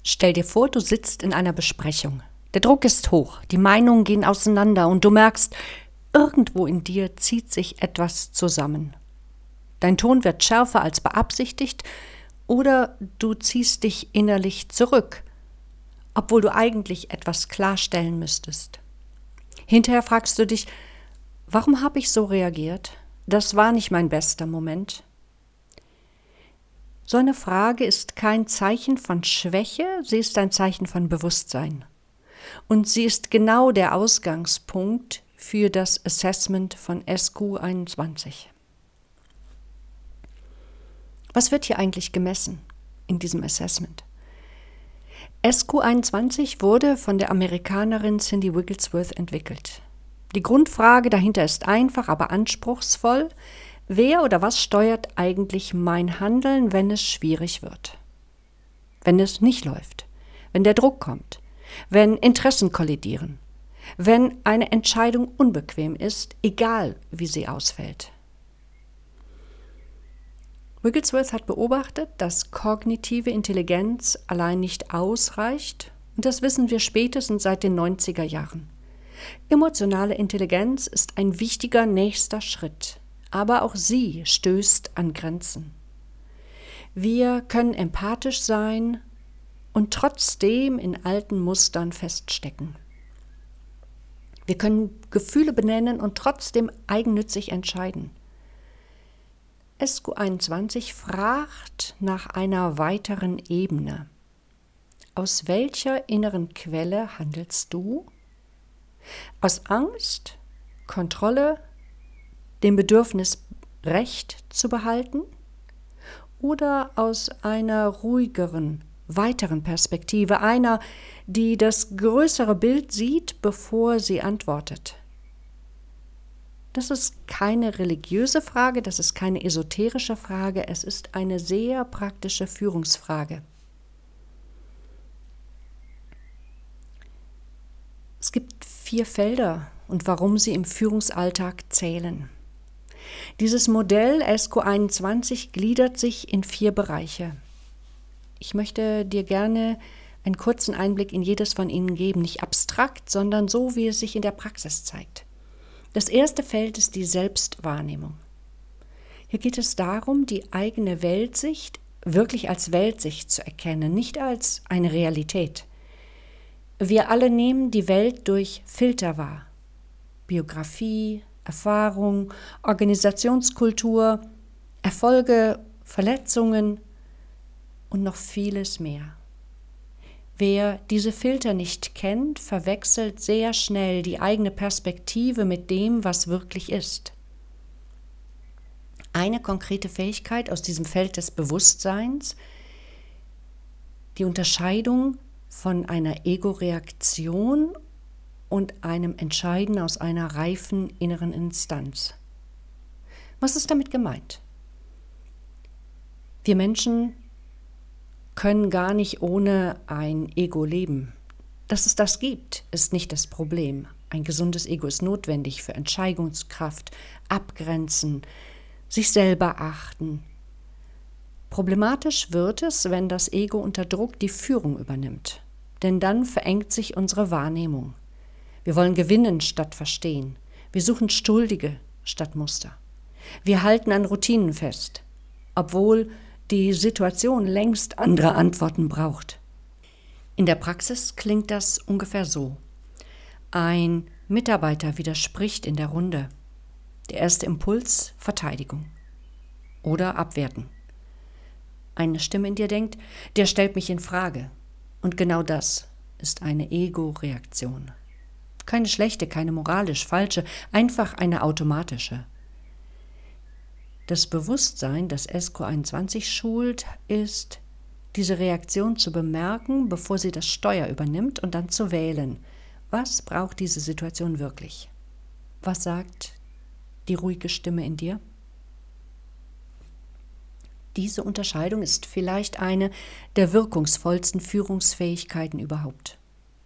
Stell dir vor, du sitzt in einer Besprechung. Der Druck ist hoch, die Meinungen gehen auseinander und du merkst, irgendwo in dir zieht sich etwas zusammen. Dein Ton wird schärfer als beabsichtigt oder du ziehst dich innerlich zurück, obwohl du eigentlich etwas klarstellen müsstest. Hinterher fragst du dich, warum habe ich so reagiert? Das war nicht mein bester Moment. So eine Frage ist kein Zeichen von Schwäche, sie ist ein Zeichen von Bewusstsein. Und sie ist genau der Ausgangspunkt für das Assessment von SQ21. Was wird hier eigentlich gemessen in diesem Assessment? SQ21 wurde von der Amerikanerin Cindy Wigglesworth entwickelt. Die Grundfrage dahinter ist einfach, aber anspruchsvoll. Wer oder was steuert eigentlich mein Handeln, wenn es schwierig wird? Wenn es nicht läuft? Wenn der Druck kommt? Wenn Interessen kollidieren? Wenn eine Entscheidung unbequem ist, egal wie sie ausfällt? Wigglesworth hat beobachtet, dass kognitive Intelligenz allein nicht ausreicht, und das wissen wir spätestens seit den 90er Jahren. Emotionale Intelligenz ist ein wichtiger nächster Schritt, aber auch sie stößt an Grenzen. Wir können empathisch sein und trotzdem in alten Mustern feststecken. Wir können Gefühle benennen und trotzdem eigennützig entscheiden. SQ21 fragt nach einer weiteren Ebene. Aus welcher inneren Quelle handelst du? Aus Angst, Kontrolle, dem Bedürfnis, Recht zu behalten? Oder aus einer ruhigeren, weiteren Perspektive, einer, die das größere Bild sieht, bevor sie antwortet? Das ist keine religiöse Frage, das ist keine esoterische Frage, es ist eine sehr praktische Führungsfrage. Es gibt 4 Felder und warum sie im Führungsalltag zählen. Dieses Modell SQ21 gliedert sich in 4 Bereiche. Ich möchte dir gerne einen kurzen Einblick in jedes von ihnen geben, nicht abstrakt, sondern so, wie es sich in der Praxis zeigt. Das erste Feld ist die Selbstwahrnehmung. Hier geht es darum, die eigene Weltsicht wirklich als Weltsicht zu erkennen, nicht als eine Realität. Wir alle nehmen die Welt durch Filter wahr. Biografie, Erfahrung, Organisationskultur, Erfolge, Verletzungen und noch vieles mehr. Wer diese Filter nicht kennt, verwechselt sehr schnell die eigene Perspektive mit dem, was wirklich ist. Eine konkrete Fähigkeit aus diesem Feld des Bewusstseins, die Unterscheidung von einer Ego-Reaktion und einem Entscheiden aus einer reifen inneren Instanz. Was ist damit gemeint? Wir Menschen können gar nicht ohne ein Ego leben. Dass es das gibt, ist nicht das Problem. Ein gesundes Ego ist notwendig für Entscheidungskraft, Abgrenzen, sich selber achten. Problematisch wird es, wenn das Ego unter Druck die Führung übernimmt. Denn dann verengt sich unsere Wahrnehmung. Wir wollen gewinnen statt verstehen. Wir suchen Schuldige statt Muster. Wir halten an Routinen fest, obwohl die Situation längst andere Antworten braucht. In der Praxis klingt das ungefähr so. Ein Mitarbeiter widerspricht in der Runde. Der erste Impuls: Verteidigung oder Abwerten. Eine Stimme in dir denkt, der stellt mich in Frage. Und genau das ist eine Ego-Reaktion. Keine schlechte, keine moralisch falsche, einfach eine automatische. Das Bewusstsein, das SQ21 schult, ist, diese Reaktion zu bemerken, bevor sie das Steuer übernimmt und dann zu wählen. Was braucht diese Situation wirklich? Was sagt die ruhige Stimme in dir? Diese Unterscheidung ist vielleicht eine der wirkungsvollsten Führungsfähigkeiten überhaupt.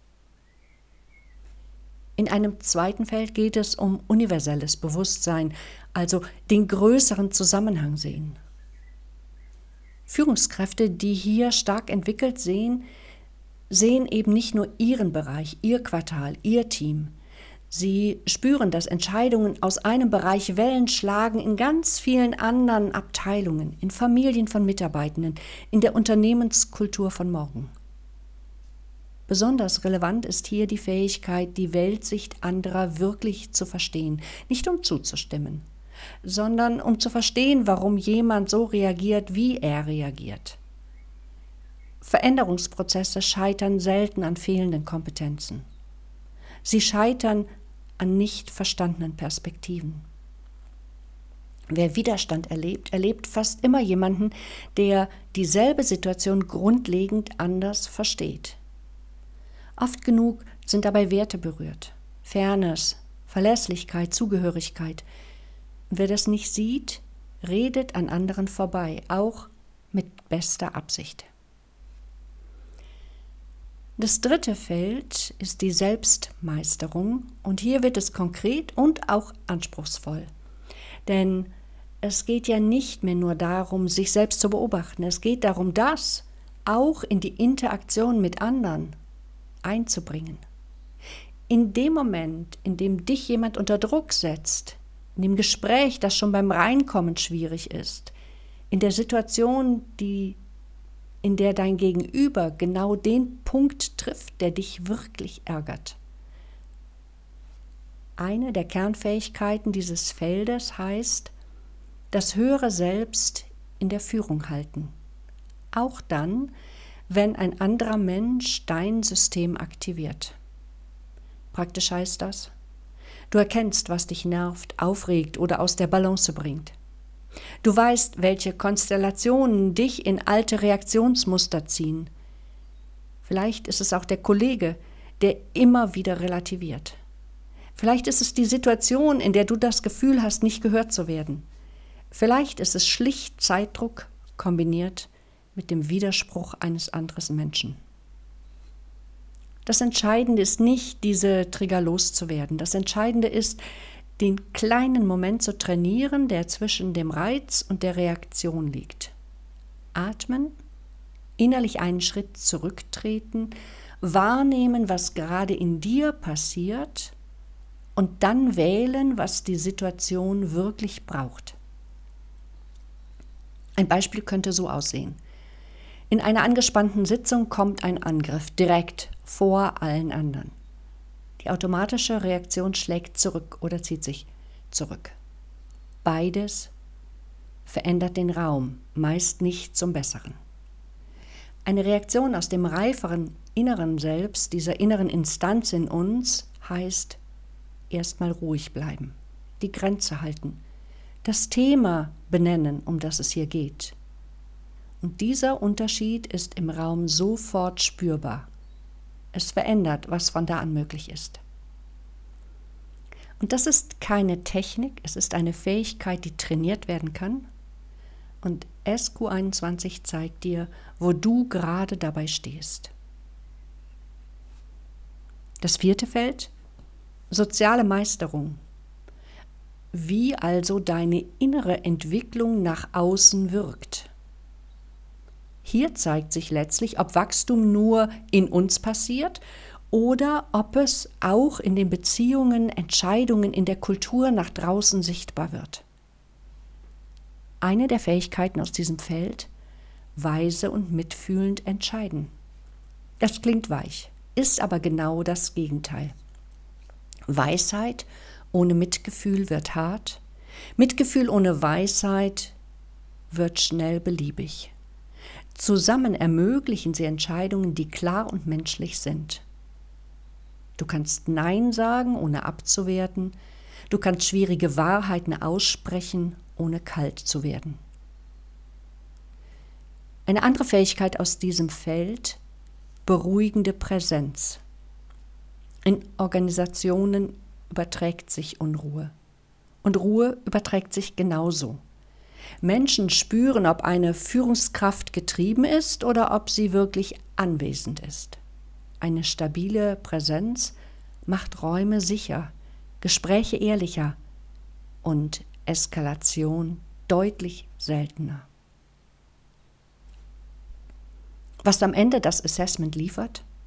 In einem zweiten Feld geht es um universelles Bewusstsein, also den größeren Zusammenhang sehen. Führungskräfte, die hier stark entwickelt sehen, sehen eben nicht nur ihren Bereich, ihr Quartal, ihr Team. Sie spüren, dass Entscheidungen aus einem Bereich Wellen schlagen in ganz vielen anderen Abteilungen, in Familien von Mitarbeitenden, in der Unternehmenskultur von morgen. Besonders relevant ist hier die Fähigkeit, die Weltsicht anderer wirklich zu verstehen, nicht um zuzustimmen, sondern um zu verstehen, warum jemand so reagiert, wie er reagiert. Veränderungsprozesse scheitern selten an fehlenden Kompetenzen. Sie scheitern an nicht verstandenen Perspektiven. Wer Widerstand erlebt, erlebt fast immer jemanden, der dieselbe Situation grundlegend anders versteht. Oft genug sind dabei Werte berührt. Fairness, Verlässlichkeit, Zugehörigkeit. Und wer das nicht sieht, redet an anderen vorbei, auch mit bester Absicht. Das dritte Feld ist die Selbstmeisterung und hier wird es konkret und auch anspruchsvoll. Denn es geht ja nicht mehr nur darum, sich selbst zu beobachten. Es geht darum, das auch in die Interaktion mit anderen einzubringen. In dem Moment, in dem dich jemand unter Druck setzt, in dem Gespräch, das schon beim Reinkommen schwierig ist, in der Situation, in der dein Gegenüber genau den Punkt trifft, der dich wirklich ärgert. Eine der Kernfähigkeiten dieses Feldes heißt, das höhere Selbst in der Führung halten. Auch dann, wenn ein anderer Mensch dein System aktiviert. Praktisch heißt das, du erkennst, was dich nervt, aufregt oder aus der Balance bringt. Du weißt, welche Konstellationen dich in alte Reaktionsmuster ziehen. Vielleicht ist es auch der Kollege, der immer wieder relativiert. Vielleicht ist es die Situation, in der du das Gefühl hast, nicht gehört zu werden. Vielleicht ist es schlicht Zeitdruck kombiniert mit dem Widerspruch eines anderen Menschen. Das Entscheidende ist nicht, diese Trigger loszuwerden. Das Entscheidende ist, den kleinen Moment zu trainieren, der zwischen dem Reiz und der Reaktion liegt. Atmen, innerlich einen Schritt zurücktreten, wahrnehmen, was gerade in dir passiert und dann wählen, was die Situation wirklich braucht. Ein Beispiel könnte so aussehen. In einer angespannten Sitzung kommt ein Angriff direkt vor allen anderen. Die automatische Reaktion schlägt zurück oder zieht sich zurück. Beides verändert den Raum, meist nicht zum Besseren. Eine Reaktion aus dem reiferen inneren Selbst, dieser inneren Instanz in uns, heißt erstmal ruhig bleiben, die Grenze halten, das Thema benennen, um das es hier geht. Und dieser Unterschied ist im Raum sofort spürbar. Es verändert, was von da an möglich ist. Und das ist keine Technik, es ist eine Fähigkeit, die trainiert werden kann. Und SQ21 zeigt dir, wo du gerade dabei stehst. Das vierte Feld, soziale Meisterung. Wie also deine innere Entwicklung nach außen wirkt. Hier zeigt sich letztlich, ob Wachstum nur in uns passiert oder ob es auch in den Beziehungen, Entscheidungen in der Kultur nach draußen sichtbar wird. Eine der Fähigkeiten aus diesem Feld, weise und mitfühlend entscheiden. Das klingt weich, ist aber genau das Gegenteil. Weisheit ohne Mitgefühl wird hart, Mitgefühl ohne Weisheit wird schnell beliebig. Zusammen ermöglichen sie Entscheidungen, die klar und menschlich sind. Du kannst Nein sagen, ohne abzuwerten. Du kannst schwierige Wahrheiten aussprechen, ohne kalt zu werden. Eine andere Fähigkeit aus diesem Feld, beruhigende Präsenz. In Organisationen überträgt sich Unruhe. Und Ruhe überträgt sich genauso. Menschen spüren, ob eine Führungskraft getrieben ist oder ob sie wirklich anwesend ist. Eine stabile Präsenz macht Räume sicher, Gespräche ehrlicher und Eskalation deutlich seltener. Was am Ende das Assessment liefert?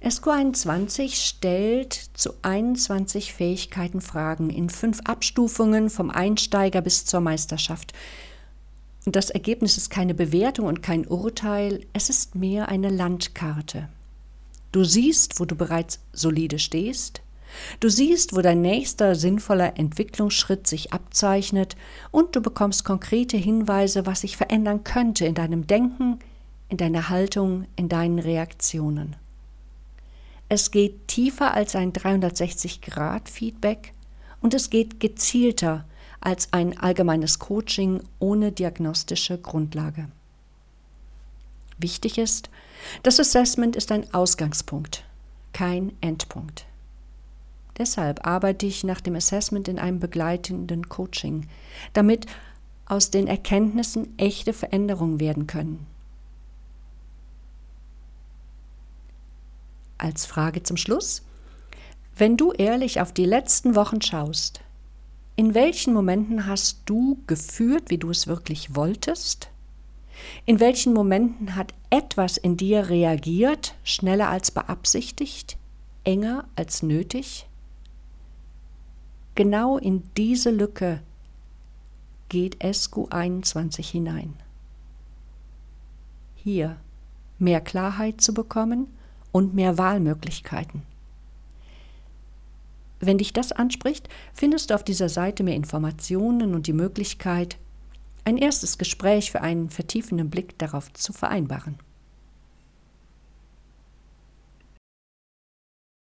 SQ21 stellt zu 21 Fähigkeiten Fragen in 5 Abstufungen vom Einsteiger bis zur Meisterschaft. Und das Ergebnis ist keine Bewertung und kein Urteil, es ist mehr eine Landkarte. Du siehst, wo du bereits solide stehst, du siehst, wo dein nächster sinnvoller Entwicklungsschritt sich abzeichnet und du bekommst konkrete Hinweise, was sich verändern könnte in deinem Denken, in deiner Haltung, in deinen Reaktionen. Es geht tiefer als ein 360-Grad-Feedback und es geht gezielter als ein allgemeines Coaching ohne diagnostische Grundlage. Wichtig ist, das Assessment ist ein Ausgangspunkt, kein Endpunkt. Deshalb arbeite ich nach dem Assessment in einem begleitenden Coaching, damit aus den Erkenntnissen echte Veränderungen werden können. Als Frage zum Schluss: Wenn du ehrlich auf die letzten Wochen schaust, in welchen Momenten hast du geführt, wie du es wirklich wolltest? In welchen Momenten hat etwas in dir reagiert, schneller als beabsichtigt, enger als nötig? Genau in diese Lücke geht SQ21 hinein. Hier mehr Klarheit zu bekommen und mehr Wahlmöglichkeiten. Wenn dich das anspricht, findest du auf dieser Seite mehr Informationen und die Möglichkeit, ein erstes Gespräch für einen vertiefenden Blick darauf zu vereinbaren.